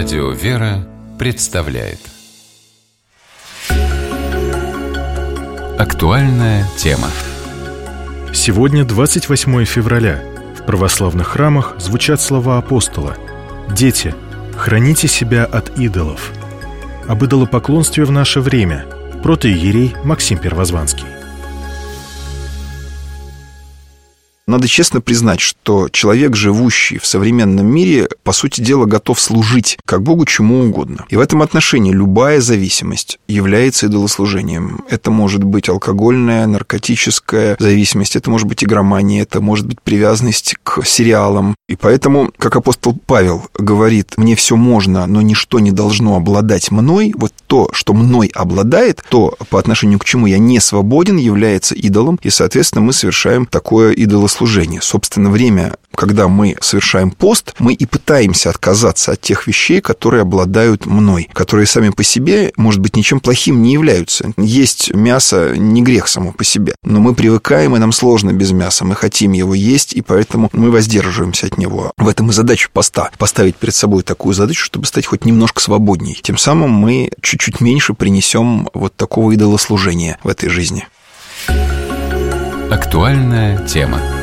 Радио «Вера» представляет актуальная тема. Сегодня 28 февраля. В православных храмах звучат слова апостола: «Дети, храните себя от идолов». Об идолопоклонстве в наше время. Протоиерей Максим Первозванский. Надо честно признать, что человек, живущий в современном мире, по сути дела, готов служить как Богу чему угодно. И в этом отношении любая зависимость является идолослужением. Это может быть алкогольная, наркотическая зависимость, это может быть игромания, это может быть привязанность к сериалам. И поэтому, как апостол Павел говорит: «Мне все можно, но ничто не должно обладать мной», вот то, что мной обладает, то, по отношению к чему я не свободен, является идолом, и, соответственно, мы совершаем такое идолослужение. Собственно, время, когда мы совершаем пост, мы и пытаемся отказаться от тех вещей, которые обладают мной, которые сами по себе, может быть, ничем плохим не являются. Есть мясо не грех само по себе, но мы привыкаем, и нам сложно без мяса, мы хотим его есть, и поэтому мы воздерживаемся от него. В этом и задача поста – поставить перед собой такую задачу, чтобы стать хоть немножко свободней. Тем самым мы чуть-чуть меньше принесем вот такого идолослужения в этой жизни. Актуальная тема.